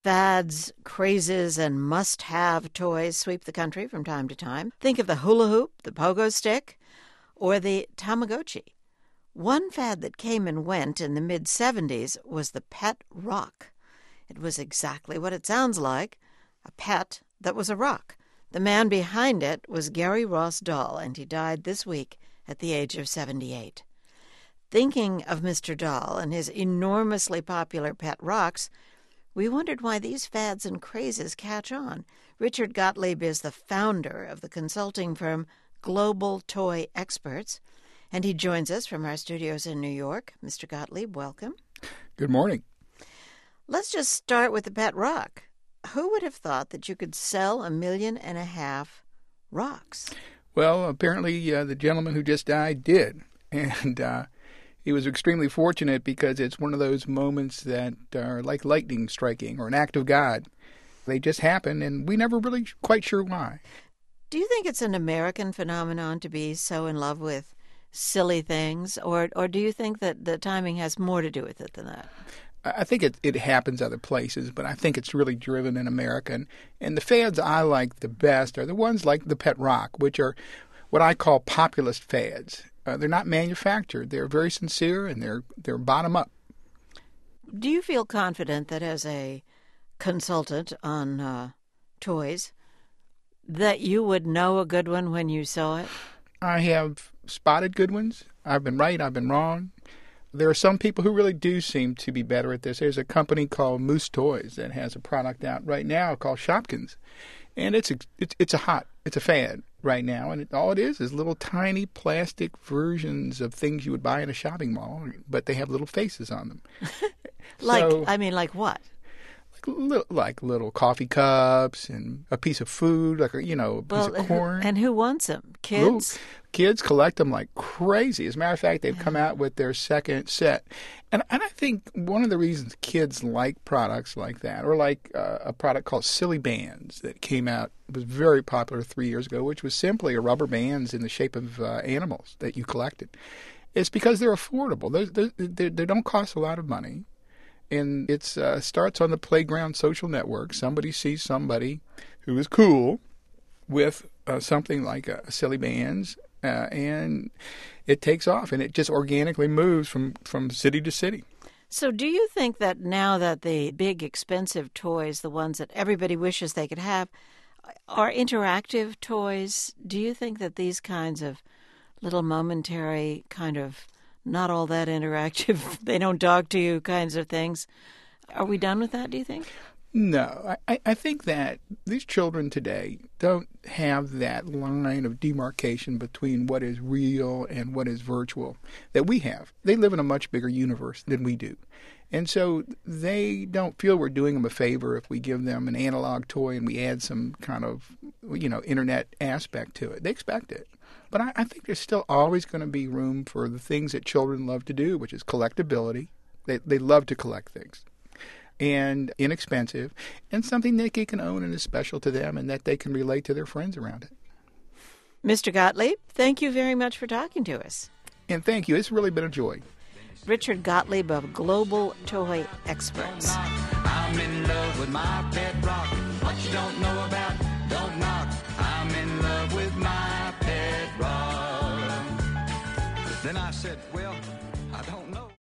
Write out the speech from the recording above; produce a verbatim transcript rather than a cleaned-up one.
Fads, crazes, and must-have toys sweep the country from time to time. Think of the hula hoop, the pogo stick, or the Tamagotchi. One fad that came and went in the mid seventies was the pet rock. It was exactly what it sounds like, a pet that was a rock. The man behind it was Gary Ross Dahl, and he died this week at the age of seventy-eight. Thinking of Mister Dahl and his enormously popular pet rocks, we wondered why these fads and crazes catch on. Richard Gottlieb is the founder of the consulting firm Global Toy Experts, and he joins us from our studios in New York. Mister Gottlieb, welcome. Good morning. Let's just start with the pet rock. Who would have thought that you could sell a million and a half rocks? Well, apparently uh, the gentleman who just died did, and uh, he was extremely fortunate because it's one of those moments that are like lightning striking or an act of God. They just happen, and we never really quite sure why. Do you think it's an American phenomenon to be so in love with silly things, or or do you think that the timing has more to do with it than that? I think it, it happens other places, but I think it's really driven in America. And, and the fads I like the best are the ones like the pet rock, which are what I call populist fads. Uh, they're not manufactured. They're very sincere, and they're they're bottom up. Do you feel confident that as a consultant on uh, toys, that you would know a good one when you saw it? I have spotted good ones. I've been right. I've been wrong. There are some people who really do seem to be better at this. There's a company called Moose Toys that has a product out right now called Shopkins, and it's a, it's it's a hot, it's a fad right now, and it, all it is is little tiny plastic versions of things you would buy in a shopping mall, but they have little faces on them. like, so, I mean, like what? Like little, like little coffee cups and a piece of food, like a, you know, a piece well, of corn. And who wants them? Kids? Little, kids collect them like crazy. As a matter of fact, they've come out with their second set. And, and I think one of the reasons kids like products like that, or like uh, a product called Silly Bands that came out, was very popular three years ago, which was simply a rubber bands in the shape of uh, animals that you collected. It's because they're affordable. They're, they're, they don't cost a lot of money. And it uh, starts on the playground social network. Somebody sees somebody who is cool with uh, something like a, a Silly Bands, uh, and it takes off, and it just organically moves from, from city to city. So do you think that now that the big expensive toys, the ones that everybody wishes they could have, are interactive toys? Do you think that these kinds of little momentary kind of not all that interactive, they don't talk to you kinds of things, are we done with that, do you think? No. I, I think that these children today don't have that line of demarcation between what is real and what is virtual that we have. They live in a much bigger universe than we do. And so they don't feel we're doing them a favor if we give them an analog toy and we add some kind of, you know, internet aspect to it. They expect it. But I, I think there's still always going to be room for the things that children love to do, which is collectability. They they love to collect things. And inexpensive, and something that they can own and is special to them and that they can relate to their friends around it. Mister Gottlieb, thank you very much for talking to us. And thank you. It's really been a joy. Richard Gottlieb of Global Toy Experts. I'm in love with my pet rock. What you don't know about, don't knock. I'm in love with my pet rock. Then I said, well...